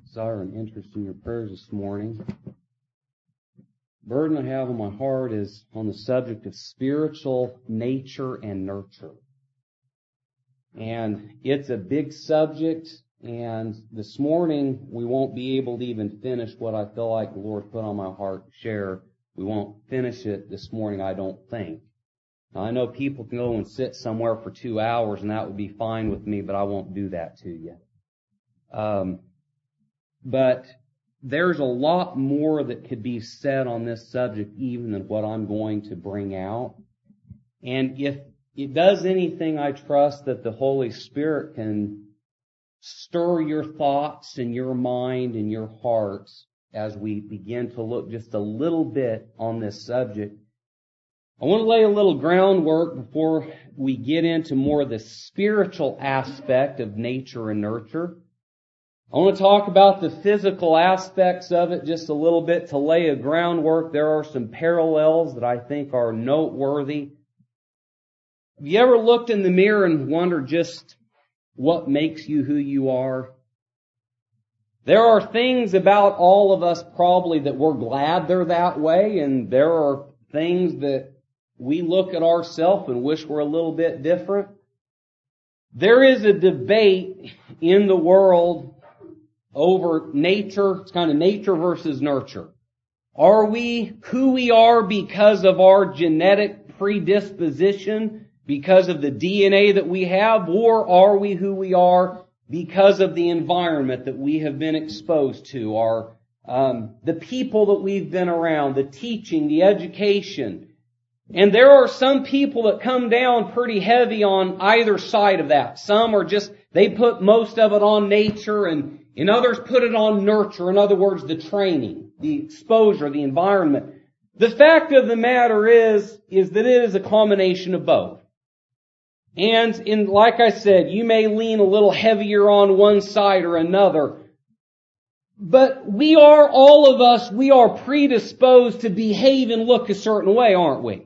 desire and interest in your prayers this morning. The burden I have on my heart is on the subject of spiritual nature and nurture. And it's a big subject, and this morning we won't be able to even finish what I feel like the Lord put on my heart to share. We won't finish it this morning, I don't think. Now, I know people can go and sit somewhere for 2 hours, and that would be fine with me, but I won't do that to you. But there's a lot more that could be said on this subject even than what I'm going to bring out. And if it does anything, I trust that the Holy Spirit can stir your thoughts and your mind and your hearts as we begin to look just a little bit on this subject. I want to lay a little groundwork before we get into more of the spiritual aspect of nature and nurture. I want to talk about the physical aspects of it just a little bit to lay a groundwork. There are some parallels that I think are noteworthy. Have you ever looked in the mirror and wondered just what makes you who you are? There are things about all of us probably that we're glad they're that way, and there are things that we look at ourselves and wish were a little bit different. There is a debate in the world over nature. It's kind of nature versus nurture. Are we who we are because of our genetic predisposition, because of the DNA that we have, or are we who we are because of the environment that we have been exposed to, the people that we've been around, the teaching, the education? And there are some people that come down pretty heavy on either side of that. Some are just, they put most of it on nature, and others put it on nurture. In other words, the training, the exposure, the environment. The fact of the matter is that it is a combination of both. And like I said, you may lean a little heavier on one side or another. But we are predisposed to behave and look a certain way, aren't we?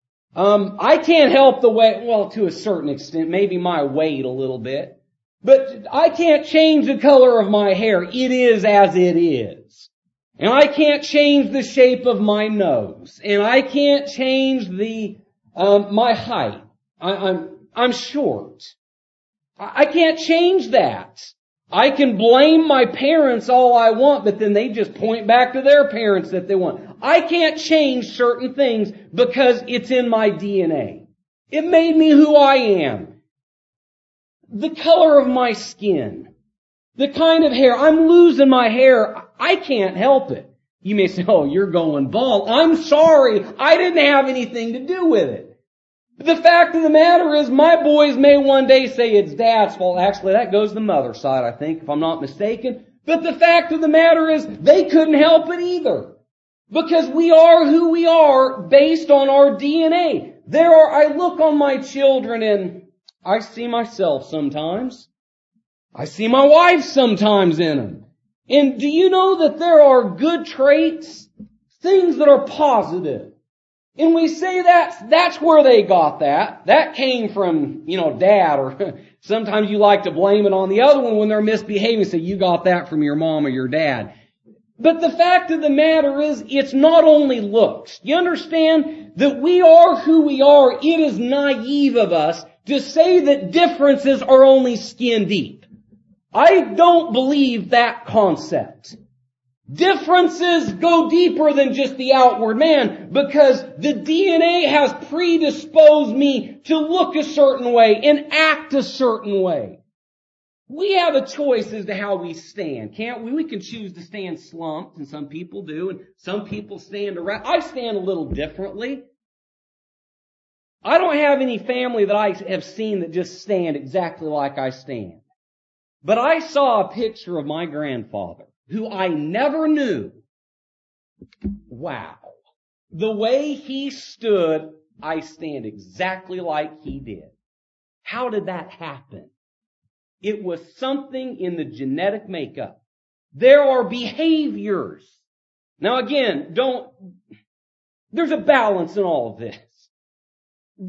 I can't help the way, well, to a certain extent, maybe my weight a little bit. But I can't change the color of my hair. It is as it is. And I can't change the shape of my nose. And I can't change my height. I'm short. I can't change that. I can blame my parents all I want, but then they just point back to their parents that they want. I can't change certain things because it's in my DNA. It made me who I am. The color of my skin. The kind of hair. I'm losing my hair. I can't help it. You may say, oh, you're going bald. I'm sorry. I didn't have anything to do with it. The fact of the matter is my boys may one day say it's Dad's fault. Actually, that goes to the mother's side, I think, if I'm not mistaken. But the fact of the matter is they couldn't help it either. Because we are who we are based on our DNA. I look on my children and I see myself sometimes. I see my wife sometimes in them. And do you know that there are good traits, things that are positive? And we say that's where they got that. That came from, Dad, or sometimes you like to blame it on the other one when they're misbehaving. Say, you got that from your mom or your dad. But the fact of the matter is, it's not only looks. You understand that we are who we are. It is naive of us to say that differences are only skin deep. I don't believe that concept. Differences go deeper than just the outward man because the DNA has predisposed me to look a certain way and act a certain way. We have a choice as to how we stand, can't we? We can choose to stand slumped, and some people do, and some people stand around. I stand a little differently. I don't have any family that I have seen that just stand exactly like I stand. But I saw a picture of my grandfather, who I never knew. Wow. The way he stood, I stand exactly like he did. How did that happen? It was something in the genetic makeup. There are behaviors. Now again, there's a balance in all of this.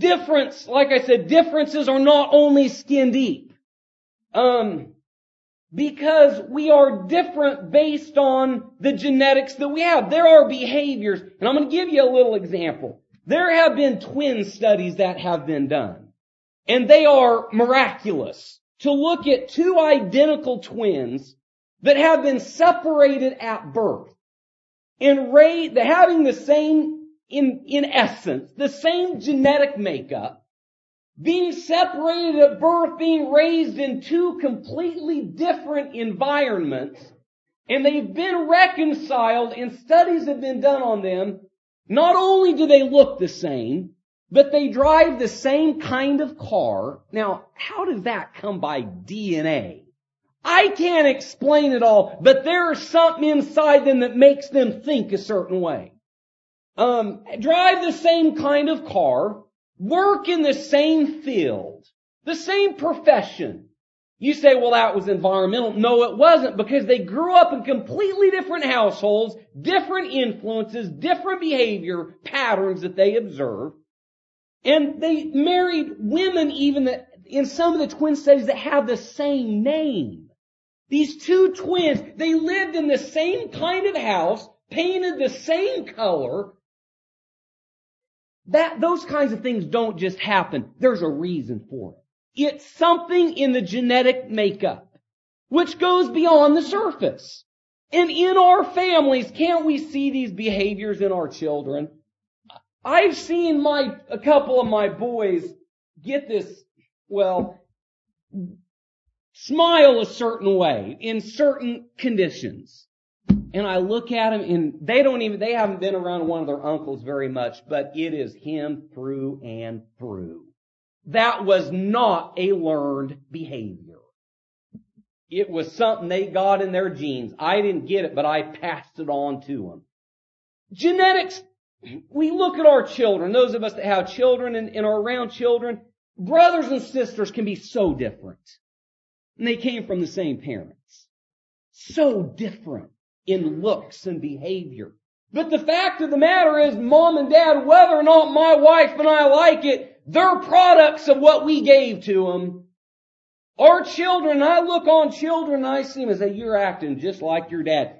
Like I said, differences are not only skin deep. because we are different based on the genetics that we have. There are behaviors, and I'm going to give you a little example. There have been twin studies that have been done, and they are miraculous. To look at two identical twins that have been separated at birth and having the same, in essence, the same genetic makeup, being separated at birth, being raised in two completely different environments, and they've been reconciled and studies have been done on them. Not only do they look the same, but they drive the same kind of car. Now, how does that come by DNA? I can't explain it all, but there's something inside them that makes them think a certain way. Drive the same kind of car, work in the same field, the same profession. You say, well, that was environmental. No, it wasn't, because they grew up in completely different households, different influences, different behavior patterns that they observed. And they married women even that, in some of the twin studies, that have the same name. These two twins, they lived in the same kind of house, painted the same color. Those kinds of things don't just happen. There's a reason for it. It's something in the genetic makeup, which goes beyond the surface. And in our families, can't we see these behaviors in our children? I've seen a couple of my boys get this, smile a certain way in certain conditions. And I look at them, and they haven't been around one of their uncles very much, but it is him through and through. That was not a learned behavior. It was something they got in their genes. I didn't get it, but I passed it on to them. Genetics, we look at our children, those of us that have children and are around children, brothers and sisters can be so different. And they came from the same parents. So different in looks and behavior. But the fact of the matter is, Mom and Dad, whether or not my wife and I like it, they're products of what we gave to them. Our children, I look on children and I see them and say, you're acting just like your dad.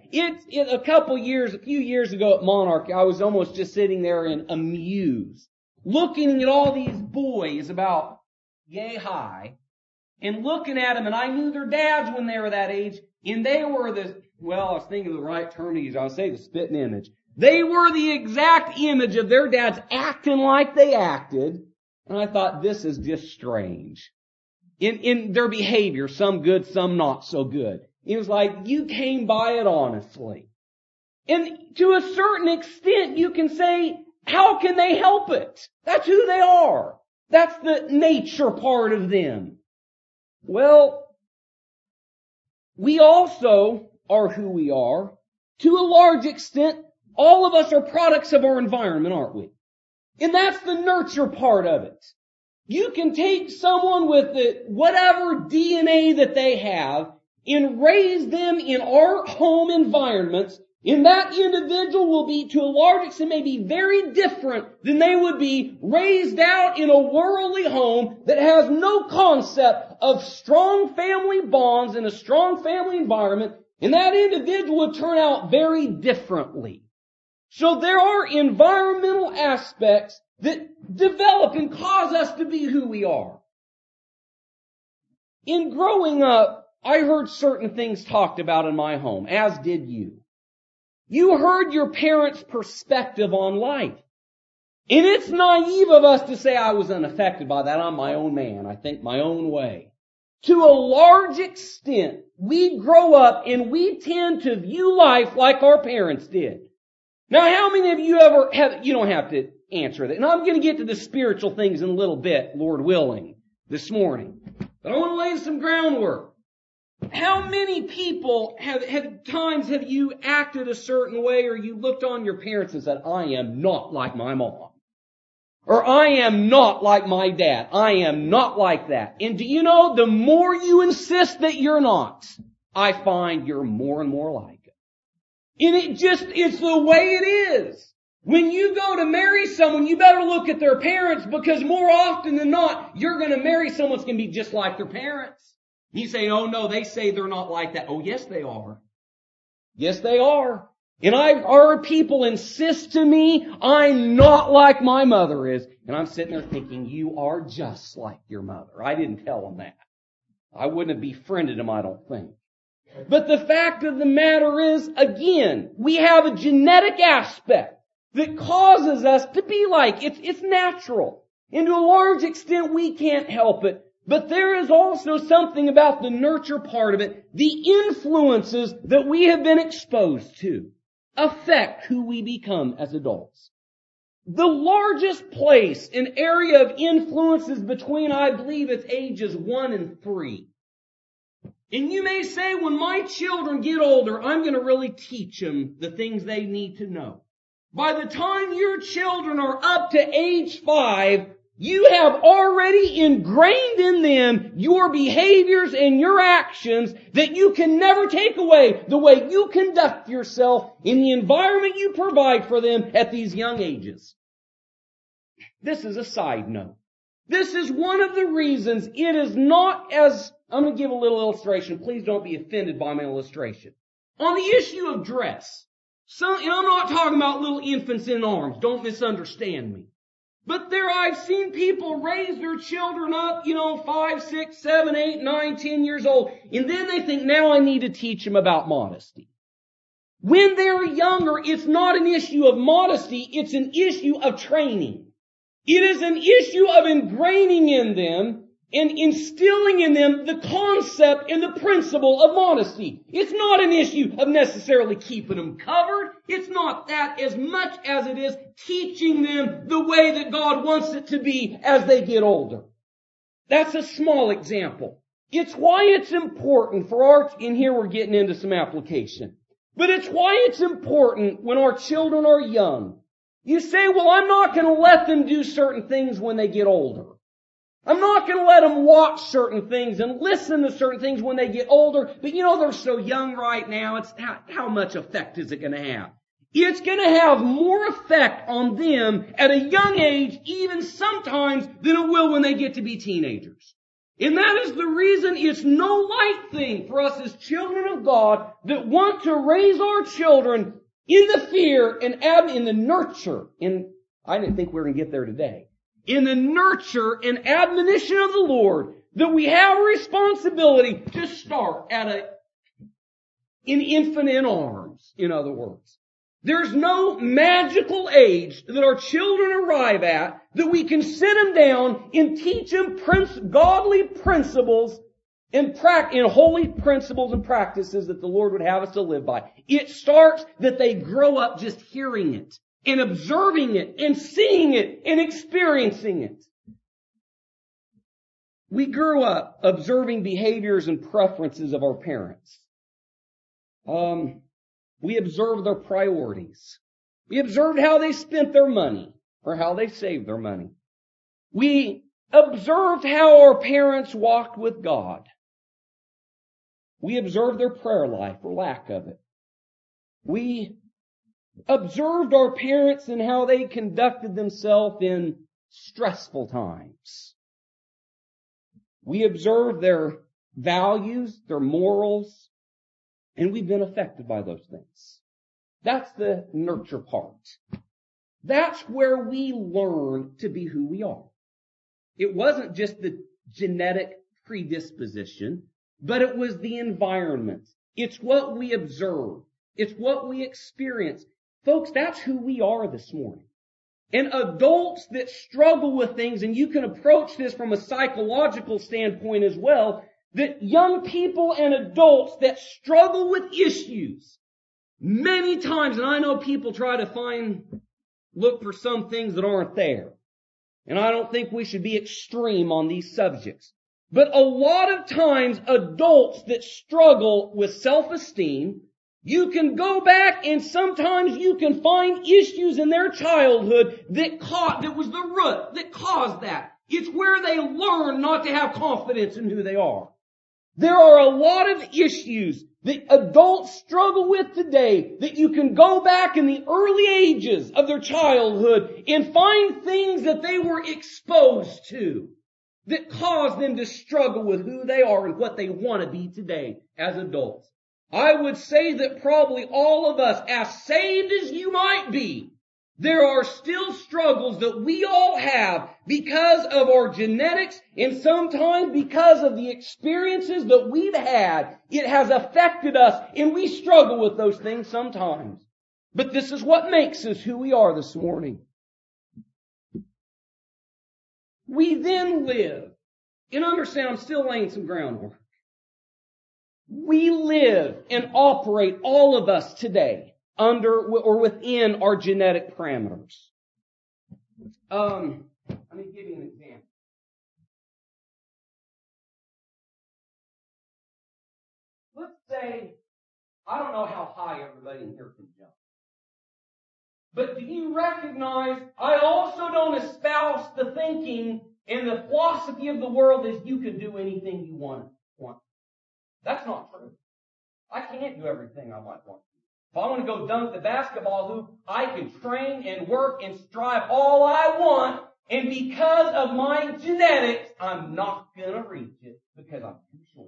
A few years ago at Monarch, I was almost just sitting there and amused, looking at all these boys about yay high, and looking at them, and I knew their dads when they were that age, and they were I was thinking of the right term to use, I would say the spitting image. They were the exact image of their dads acting like they acted, and I thought, this is just strange. In their behavior, some good, some not so good. It was like, you came by it honestly. And to a certain extent, you can say, how can they help it? That's who they are. That's the nature part of them. Well, we also are who we are. To a large extent, all of us are products of our environment, aren't we? And that's the nurture part of it. You can take someone with whatever DNA that they have and raise them in our home environments, and that individual will be, to a large extent, may be very different than they would be raised out in a worldly home that has no concept of strong family bonds and a strong family environment, and that individual would turn out very differently. So there are environmental aspects that develop and cause us to be who we are. In growing up, I heard certain things talked about in my home, as did you. You heard your parents' perspective on life. And it's naive of us to say I was unaffected by that. I'm my own man. I think my own way. To a large extent, we grow up and we tend to view life like our parents did. Now, how many of you you don't have to answer that. And I'm going to get to the spiritual things in a little bit, Lord willing, this morning. But I want to lay some groundwork. How many people have you acted a certain way, or you looked on your parents and said, I am not like my mom? Or I am not like my dad. I am not like that. And do you know, the more you insist that you're not, I find you're more and more like it. And it's the way it is. When you go to marry someone, you better look at their parents, because more often than not, you're going to marry someone that's going to be just like their parents. You say, oh no, they say they're not like that. Oh yes, they are. Yes, they are. And our people insist to me, I'm not like my mother is. And I'm sitting there thinking, you are just like your mother. I didn't tell them that. I wouldn't have befriended them, I don't think. But the fact of the matter is, again, we have a genetic aspect that causes us to be like. It's natural. And to a large extent, we can't help it. But there is also something about the nurture part of it. The influences that we have been exposed to affect who we become as adults. The largest place and area of influences between, I believe, it's ages 1 and 3. And you may say, when my children get older, I'm going to really teach them the things they need to know. By the time your children are up to age 5, you have already ingrained in them your behaviors and your actions that you can never take away, the way you conduct yourself in the environment you provide for them at these young ages. This is a side note. This is one of the reasons it is not as, I'm going to give a little illustration. Please don't be offended by my illustration. On the issue of dress, and I'm not talking about little infants in arms. Don't misunderstand me. But I've seen people raise their children up, 5, 6, 7, 8, 9, 10 years old, and then they think, now I need to teach them about modesty. When they're younger, it's not an issue of modesty, it's an issue of training. It is an issue of ingraining in them and instilling in them the concept and the principle of modesty. It's not an issue of necessarily keeping them covered. It's not that as much as it is teaching them the way that God wants it to be as they get older. That's a small example. It's why it's important for and here we're getting into some application, but it's why it's important when our children are young. You say, well, I'm not going to let them do certain things when they get older. I'm not going to let them watch certain things and listen to certain things when they get older. But they're so young right now. It's how much effect is it going to have? It's going to have more effect on them at a young age, even sometimes, than it will when they get to be teenagers. And that is the reason it's no light thing for us as children of God that want to raise our children in the fear and in the nurture. I didn't think we were going to get there today. In the nurture and admonition of the Lord, that we have a responsibility to start at an infant in arms, in other words. There's no magical age that our children arrive at that we can sit them down and teach them godly principles and holy principles and practices that the Lord would have us to live by. It starts that they grow up just hearing it and observing it and seeing it and experiencing it. We grew up observing behaviors and preferences of our parents. We observed their priorities. We observed how they spent their money or how they saved their money. We observed how our parents walked with God. We observed their prayer life or lack of it. We observed our parents and how they conducted themselves in stressful times. We observed their values, their morals, and we've been affected by those things. That's the nurture part. That's where we learn to be who we are. It wasn't just the genetic predisposition, but it was the environment. It's what we observe. It's what we experience. Folks, that's who we are this morning. And adults that struggle with things, and you can approach this from a psychological standpoint as well, that young people and adults that struggle with issues many times, and I know people try to look for some things that aren't there. And I don't think we should be extreme on these subjects. But a lot of times, adults that struggle with self-esteem, you can go back and sometimes you can find issues in their childhood that was the root that caused that. It's where they learn not to have confidence in who they are. There are a lot of issues that adults struggle with today that you can go back in the early ages of their childhood and find things that they were exposed to. that cause them to struggle with who they are and what they want to be today as adults. I would say that probably all of us, as saved as you might be, there are still struggles that we all have because of our genetics and sometimes because of the experiences that we've had. It has affected us and we struggle with those things sometimes. But this is what makes us who we are this morning. We then live, and understand I'm still laying some groundwork. We live and operate, all of us today, under or within our genetic parameters. Let me give you an example. Let's say, I don't know how high everybody in here can jump. But do you recognize, I also don't espouse the thinking and the philosophy of the world is you can do anything you want. That's not true. I can't do everything I might want to. If I want to go dunk the basketball hoop, I can train and work and strive all I want, and because of my genetics, I'm not going to reach it because I'm too short.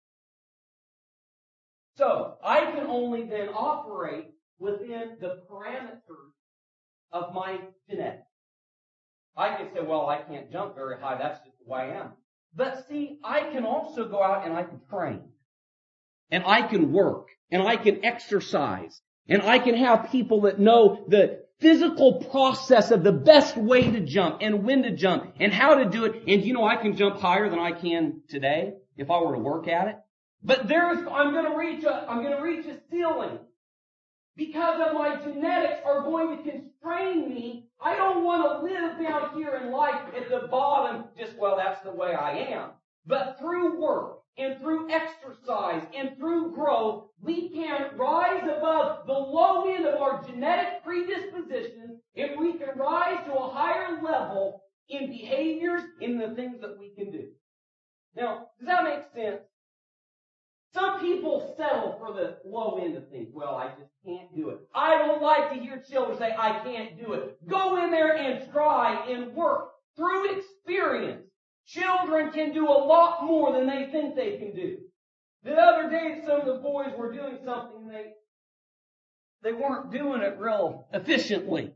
So, I can only then operate within the parameters of my genetics. I can say, well, I can't jump very high, that's just the way I am. But see, I can also go out and I can train. And I can work. And I can exercise. And I can have people that know the physical process of the best way to jump and when to jump and how to do it. And I can jump higher than I can today if I were to work at it. But I'm going to reach a ceiling. Because of my genetics are going to constrain me. I don't want to live down here in life at the bottom just, well, that's the way I am. But through work and through exercise and through growth, we can rise above the low end of our genetic predisposition and we can rise to a higher level in behaviors, in the things that we can do. Now, does that make sense? Some people settle for the low end of things. Well, I just can't do it. I don't like to hear children say, I can't do it. Go in there and try and work. Through experience, children can do a lot more than they think they can do. The other day, some of the boys were doing something, they weren't doing it real efficiently.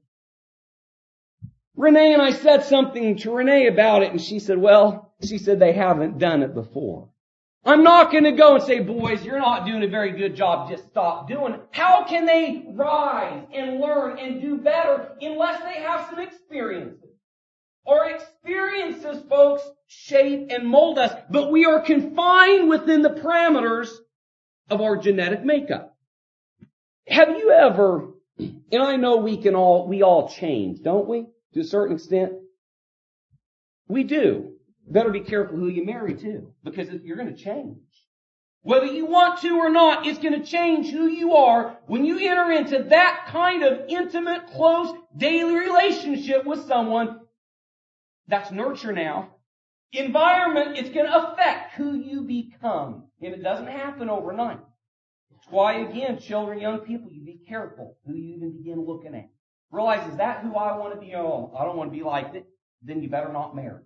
Renee and I said something to Renee about it, and she said, they haven't done it before. I'm not going to go and say, boys, you're not doing a very good job, just stop doing it. How can they rise and learn and do better unless they have some experiences? Our experiences, folks, shape and mold us, but we are confined within the parameters of our genetic makeup. Have you ever, and I know we all change, don't we? To a certain extent. We do. Better be careful who you marry too, because you're going to change. Whether you want to or not, it's going to change who you are when you enter into that kind of intimate, close, daily relationship with someone. That's nurture now. Environment, it's going to affect who you become. And it doesn't happen overnight. That's why, again, children, young people, you be careful who you even begin looking at. Realize, is that who I want to be? Oh, I don't want to be like it. Then you better not marry.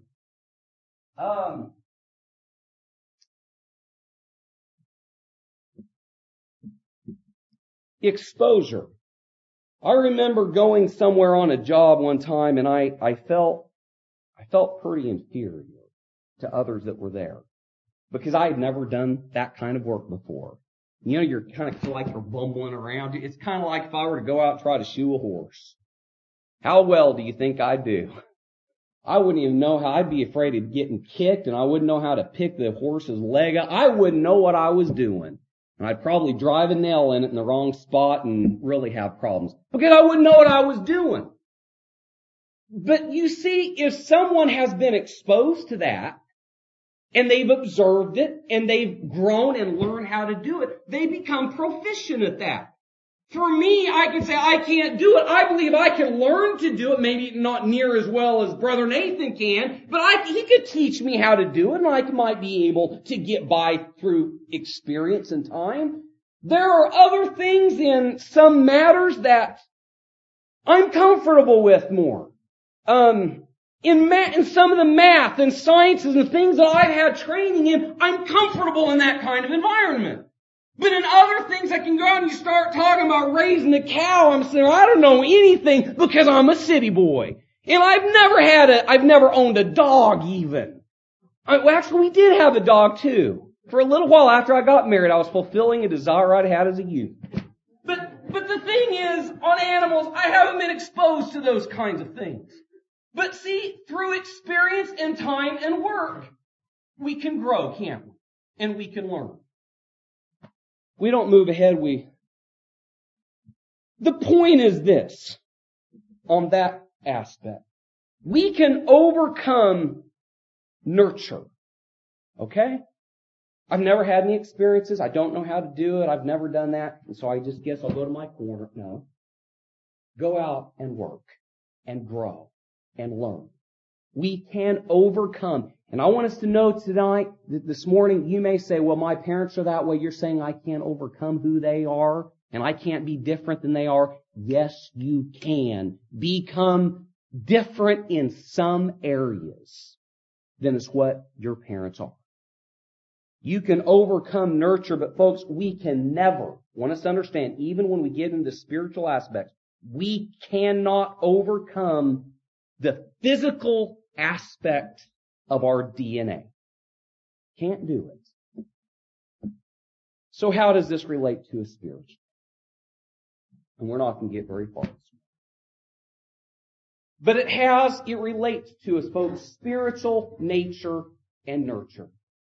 Exposure. I remember going somewhere on a job one time and I felt pretty inferior to others that were there because I had never done that kind of work before. You're kind of feel like you're bumbling around. It's kind of like if I were to go out and try to shoe a horse. How well do you think I'd do? I wouldn't even know how. I'd be afraid of getting kicked, and I wouldn't know how to pick the horse's leg up. I wouldn't know what I was doing. And I'd probably drive a nail in it in the wrong spot and really have problems. Because I wouldn't know what I was doing. But you see, if someone has been exposed to that, and they've observed it, and they've grown and learned how to do it, they become proficient at that. For me, I can say I can't do it. I believe I can learn to do it, maybe not near as well as Brother Nathan can, but he could teach me how to do it, and I might be able to get by through experience and time. There are other things in some matters that I'm comfortable with more. In some of the math and sciences and things that I've had training in, I'm comfortable in that kind of environment. But in other things, I can go out and you start talking about raising a cow. I'm saying, I don't know anything because I'm a city boy. And I've never owned a dog even. Well, actually, we did have a dog too. For a little while after I got married, I was fulfilling a desire I'd had as a youth. But the thing is, on animals, I haven't been exposed to those kinds of things. But see, through experience and time and work, we can grow, can't we? And we can learn. We don't move ahead, The point is this, on that aspect. We can overcome nurture. Okay? I've never had any experiences. I don't know how to do it. I've never done that. And so I just guess I'll go to my corner. No. Go out and work and grow and learn. We can overcome. And I want us to know tonight, this morning, you may say, well, my parents are that way. You're saying I can't overcome who they are and I can't be different than they are. Yes, you can become different in some areas than is what your parents are. You can overcome nurture, but folks, we can never, want us to understand, even when we get into spiritual aspects, we cannot overcome the physical aspect of our DNA. Can't do it. So how does this relate to a spiritual? And we're not going to get very far. But it relates to us both spiritual nature and nurture.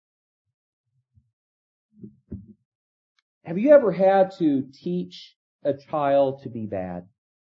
Have you ever had to teach a child to be bad?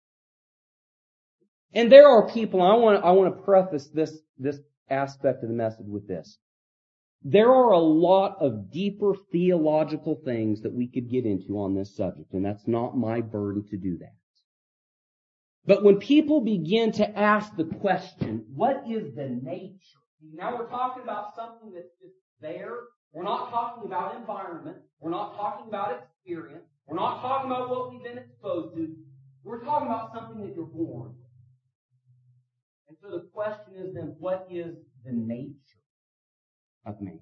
And there are people, I want to preface this aspect of the message with this. There are a lot of deeper theological things that we could get into on this subject, and that's not my burden to do that. But when people begin to ask the question, what is the nature? Now we're talking about something that's just there. We're not talking about environment. We're not talking about experience. We're not talking about what we've been exposed to. We're talking about something that you're born with. And so the question is then, what is the nature of man?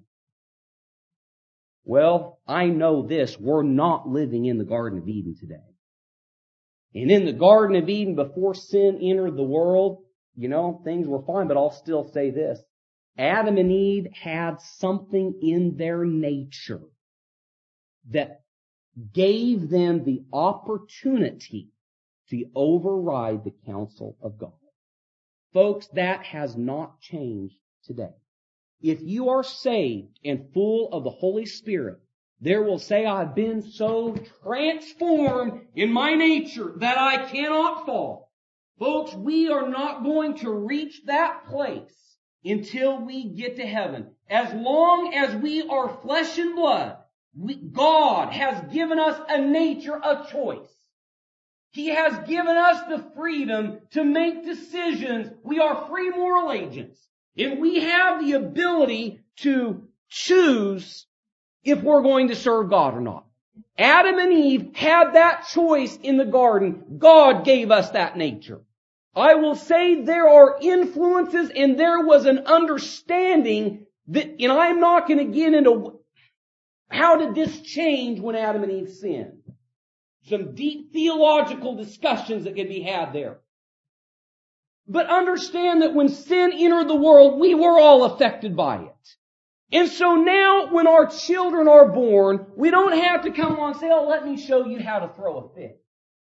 Well, I know this. We're not living in the Garden of Eden today. And in the Garden of Eden, before sin entered the world, things were fine, but I'll still say this. Adam and Eve had something in their nature that gave them the opportunity to override the counsel of God. Folks, that has not changed today. If you are saved and full of the Holy Spirit, there will say, I've been so transformed in my nature that I cannot fall. Folks, we are not going to reach that place until we get to heaven. As long as we are flesh and blood, God has given us a nature of choice. He has given us the freedom to make decisions. We are free moral agents. And we have the ability to choose if we're going to serve God or not. Adam and Eve had that choice in the garden. God gave us that nature. I will say there are influences and there was an understanding that, and I'm not going to get into how did this change when Adam and Eve sinned. Some deep theological discussions that can be had there. But understand that when sin entered the world, we were all affected by it. And so now when our children are born, we don't have to come along and say, let me show you how to throw a fit.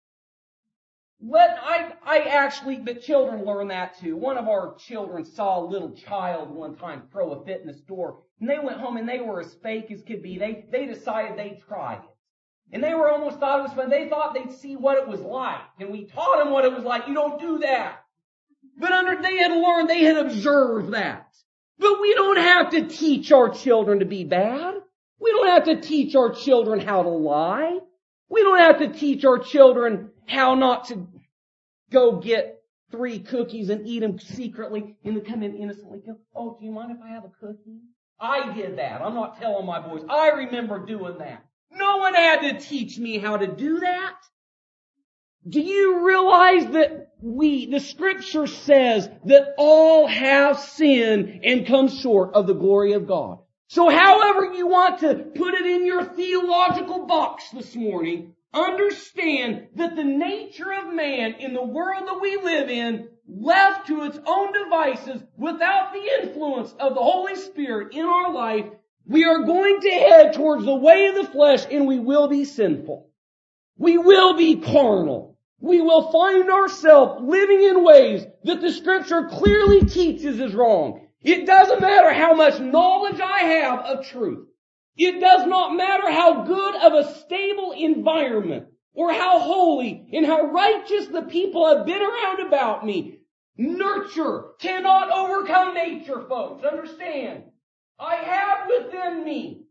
But children learn that too. One of our children saw a little child one time throw a fit in the store, and they went home and they were as fake as could be. They decided they'd try it. And they were almost thought it was fun. They thought they'd see what it was like. And we taught them what it was like. You don't do that. But they had learned, they had observed that. But we don't have to teach our children to be bad. We don't have to teach our children how to lie. We don't have to teach our children how not to go get 3 cookies and eat them secretly and then come in innocently. Oh, do you mind if I have a cookie? I did that. I'm not telling my boys. I remember doing that. No one had to teach me how to do that. Do you realize that the Scripture says that all have sinned and come short of the glory of God? So however you want to put it in your theological box this morning, understand that the nature of man in the world that we live in, left to its own devices without the influence of the Holy Spirit in our life, we are going to head towards the way of the flesh and we will be sinful. We will be carnal. We will find ourselves living in ways that the Scripture clearly teaches is wrong. It doesn't matter how much knowledge I have of truth. It does not matter how good of a stable environment or how holy and how righteous the people have been around about me. Nurture cannot overcome nature, folks. Understand? I have within me,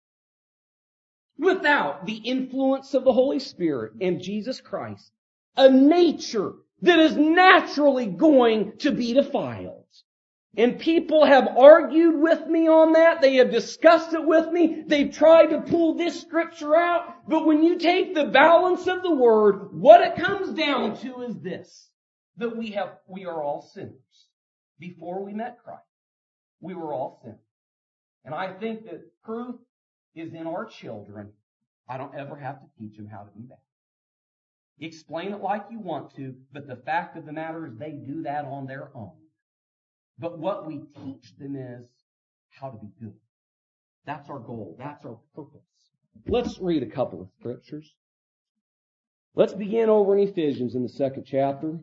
without the influence of the Holy Spirit and Jesus Christ, a nature that is naturally going to be defiled. And people have argued with me on that. They have discussed it with me. They've tried to pull this Scripture out. But when you take the balance of the Word, what it comes down to is this, that we are all sinners. Before we met Christ, we were all sinners. And I think that proof is in our children. I don't ever have to teach them how to do that. Explain it like you want to, but the fact of the matter is they do that on their own. But what we teach them is how to be good. That's our goal. That's our purpose. Let's read a couple of scriptures. Let's begin over in Ephesians in the 2nd chapter.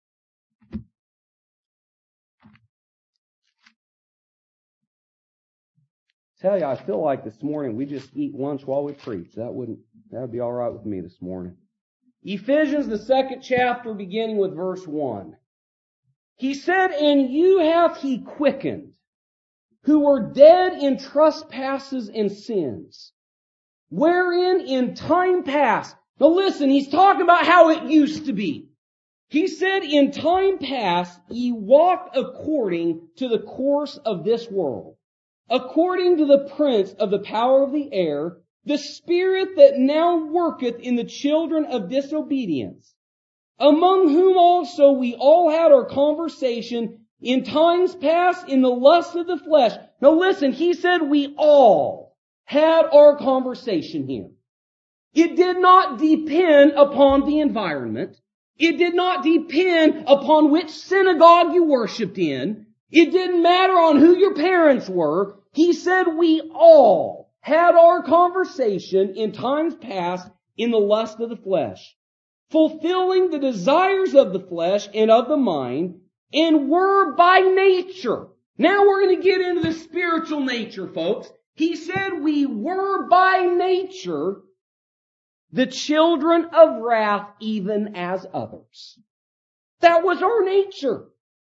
Tell you, I feel like this morning we just eat lunch while we preach. That would be all right with me this morning. Ephesians, the 2nd chapter, beginning with verse 1. He said, "And you hath he quickened, who were dead in trespasses and sins, wherein in time past." Now listen, he's talking about how it used to be. He said, "In time past ye walked according to the course of this world, according to the prince of the power of the air, the spirit that now worketh in the children of disobedience, among whom also we all had our conversation in times past in the lust of the flesh." Now listen, he said we all had our conversation here. It did not depend upon the environment. It did not depend upon which synagogue you worshiped in. It didn't matter on who your parents were. He said we all had our conversation in times past in the lust of the flesh, fulfilling the desires of the flesh and of the mind, and were by nature. Now we're going to get into the spiritual nature, folks. He said we were by nature the children of wrath, even as others. That was our nature.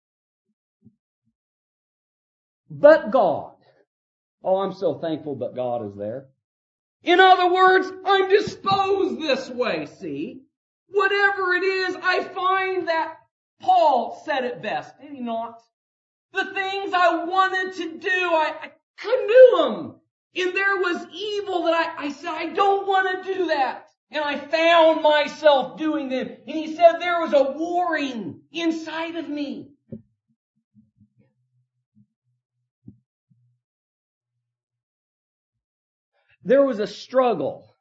But God. Oh, I'm so thankful but God is there. In other words, I'm disposed this way, see? Whatever it is, I find that Paul said it best, did he not? The things I wanted to do, I couldn't do them. And there was evil that I said, I don't want to do that. And I found myself doing them. And he said there was a warring inside of me. There was a struggle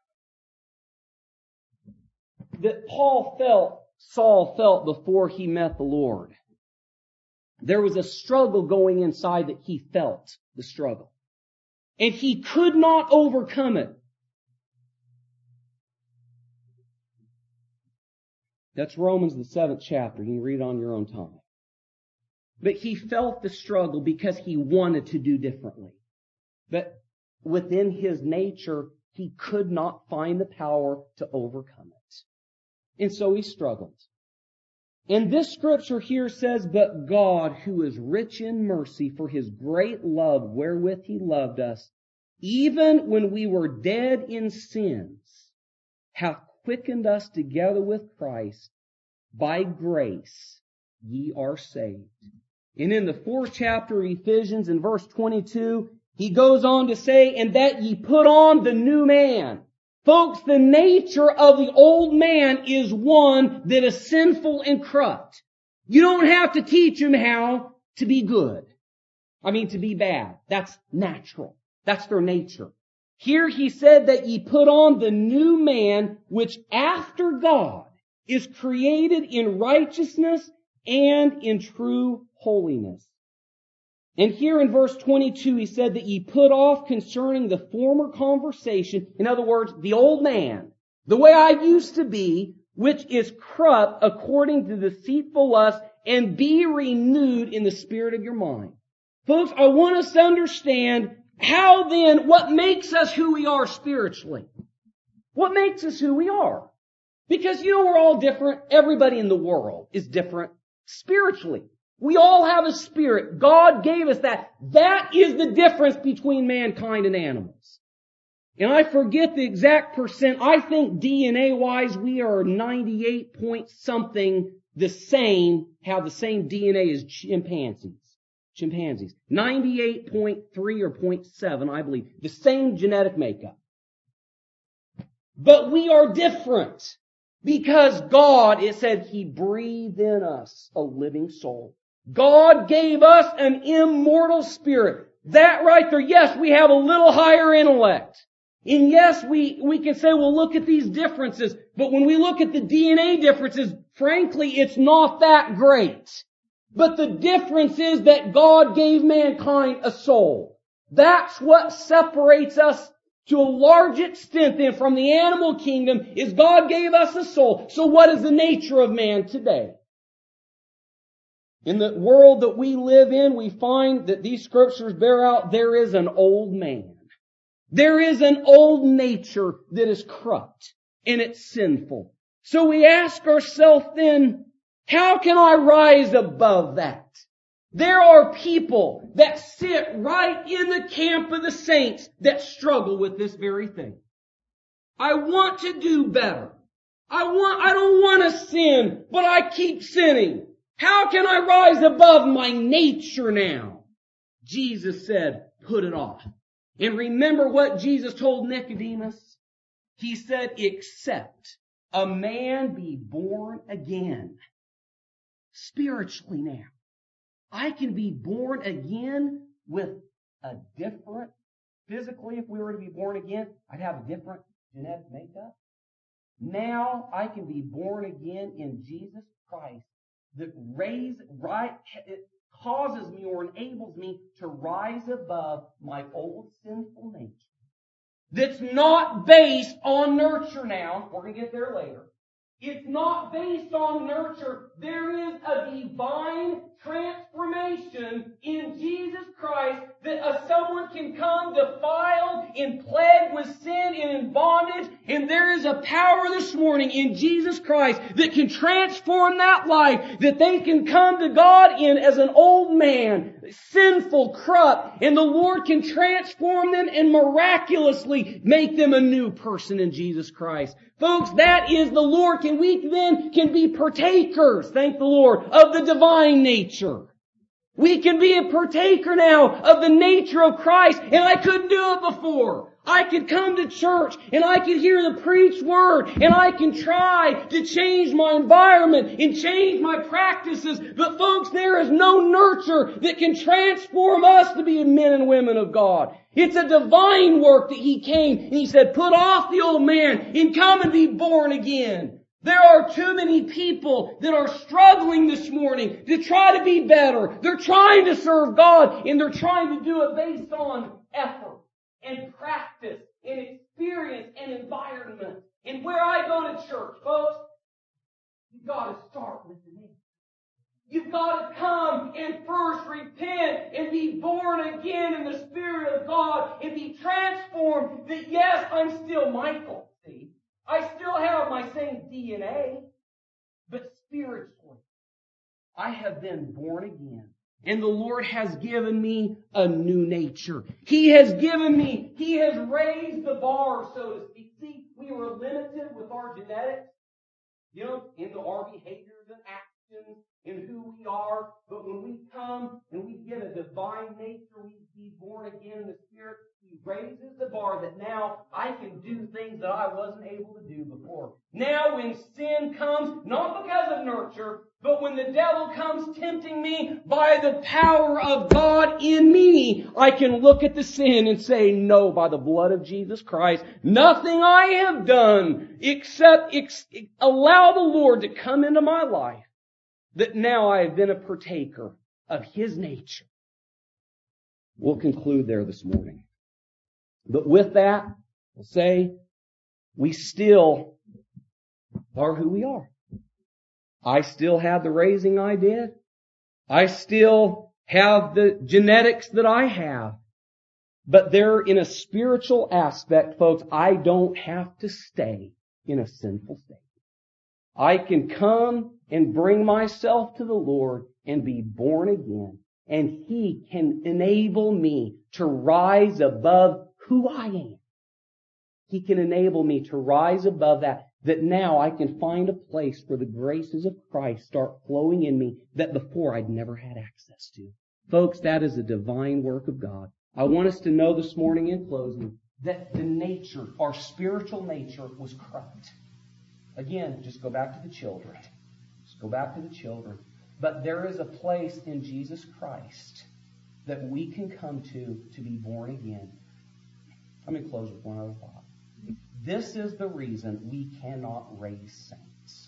that Saul felt before he met the Lord. There was a struggle going inside that he felt, the struggle. And he could not overcome it. That's Romans, the 7th chapter. You can read it on your own time. But he felt the struggle because he wanted to do differently. But within his nature, he could not find the power to overcome it. And so he struggled. And this scripture here says, "But God, who is rich in mercy, for his great love wherewith he loved us, even when we were dead in sins, hath quickened us together with Christ. By grace ye are saved." And in the 4th chapter of Ephesians, in verse 22, he goes on to say, "And that ye put on the new man, Folks, the nature of the old man is one that is sinful and corrupt. You don't have to teach him how to be good. To be bad. That's natural. That's their nature. Here he said that ye put on the new man, which after God is created in righteousness and in true holiness. And here in verse 22 he said that ye put off concerning the former conversation, in other words, the old man, the way I used to be, which is corrupt according to deceitful lust, and be renewed in the spirit of your mind. Folks, I want us to understand how then, what makes us who we are spiritually? What makes us who we are? Because we're all different. Everybody in the world is different spiritually. We all have a spirit. God gave us that. That is the difference between mankind and animals. And I forget the exact percent. I think DNA-wise we are 98 point something the same, have the same DNA as chimpanzees. 98.3 or 0.7, I believe. The same genetic makeup. But we are different. Because God, it said, He breathed in us a living soul. God gave us an immortal spirit. That right there, yes, we have a little higher intellect. And yes, we can say, well, look at these differences. But when we look at the DNA differences, frankly, it's not that great. But the difference is that God gave mankind a soul. That's what separates us to a large extent then from the animal kingdom, is God gave us a soul. So what is the nature of man today? In the world that we live in, we find that these scriptures bear out there is an old man. There is an old nature that is corrupt and it's sinful. So we ask ourselves then, how can I rise above that? There are people that sit right in the camp of the saints that struggle with this very thing. I want to do better. I don't want to sin, but I keep sinning. How can I rise above my nature now? Jesus said, put it off. And remember what Jesus told Nicodemus? He said, except a man be born again. Spiritually now. I can be born again with a different, physically if we were to be born again, I'd have a different genetic makeup. Now I can be born again in Jesus Christ that it causes me or enables me to rise above my old sinful nature. That's not based on nurture now. We're going to get there later. It's not based on nurture. There is a divine transformation in Jesus Christ that someone can come defiled and plagued with sin and in bondage. And there is a power this morning in Jesus Christ that can transform that life, that they can come to God in as an old man, sinful, corrupt, and the Lord can transform them and miraculously make them a new person in Jesus Christ. Folks, that is the Lord. And we then can be partakers, thank the Lord, of the divine nature. We can be a partaker now of the nature of Christ, and I couldn't do it before. I could come to church and I could hear the preached word and I can try to change my environment and change my practices. But folks, there is no nurture that can transform us to be men and women of God. It's a divine work that He came and He said, put off the old man and come and be born again. There are too many people that are struggling this morning to try to be better. They're trying to serve God and they're trying to do it based on effort and practice and experience and environment. And where I go to church, folks, you've got to start with the name. You've got to come and first repent and be born again in the Spirit of God and be transformed that yes, I'm still Michael, see? I still have my same DNA, but spiritually, I have been born again. And the Lord has given me a new nature. He has raised the bar, so to speak. See, we were limited with our genetics, in our behaviors and actions in who we are, but when we come and we get a divine nature, we be born again in the Spirit, He raises the bar that now I can do things that I wasn't able to do before. Now when sin comes, not because of nurture, but when the devil comes tempting me by the power of God in me, I can look at the sin and say, no, by the blood of Jesus Christ, nothing I have done except allow the Lord to come into my life, that now I have been a partaker of His nature. We'll conclude there this morning. But with that, we'll say, we still are who we are. I still have the raising I did. I still have the genetics that I have. But there, in a spiritual aspect, folks, I don't have to stay in a sinful state. I can come and bring myself to the Lord and be born again. And He can enable me to rise above who I am. He can enable me to rise above that now I can find a place where the graces of Christ start flowing in me that before I'd never had access to. Folks, that is a divine work of God. I want us to know this morning in closing that the nature, our spiritual nature, was corrupt. Again, just go back to the children. Just go back to the children. But there is a place in Jesus Christ that we can come to be born again. Let me close with one other thought. This is the reason we cannot raise saints.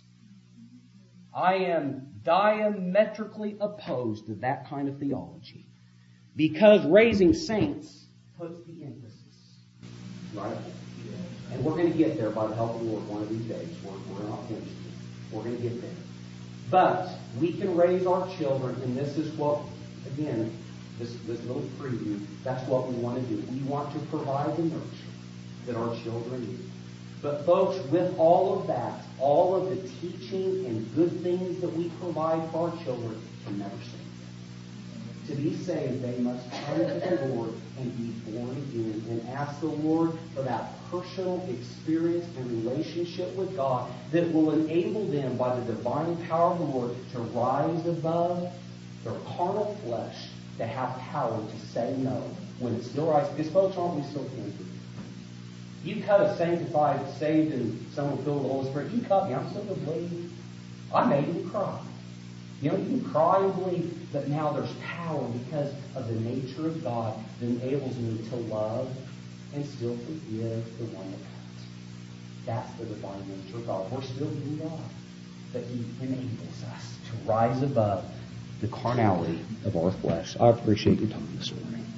I am diametrically opposed to that kind of theology. Because raising saints puts the emphasis. Right? And we're going to get there by the help of the Lord one of these days. We're not finished. We're going to get there. But we can raise our children, and this is what, again, this little preview, that's what we want to do. We want to provide the nurture that our children need. But folks, with all of that, all of the teaching and good things that we provide for our children can never save them. To be saved, they must turn to the Lord and be born again and ask the Lord for that personal experience and relationship with God that will enable them, by the divine power of the Lord, to rise above their carnal flesh, to have power to say no when it still rises. Because folks, aren't we still tempted? You cut a sanctified, saved, and someone filled with the Holy Spirit. You cut me. I'm still going to believe. I made you cry. You know, you can cry and believe, but now there's power because of the nature of God that enables me to love and still forgive the one that cuts. That's the divine nature of God. We're still in God, but He enables us to rise above the carnality of our flesh. I appreciate your time this morning.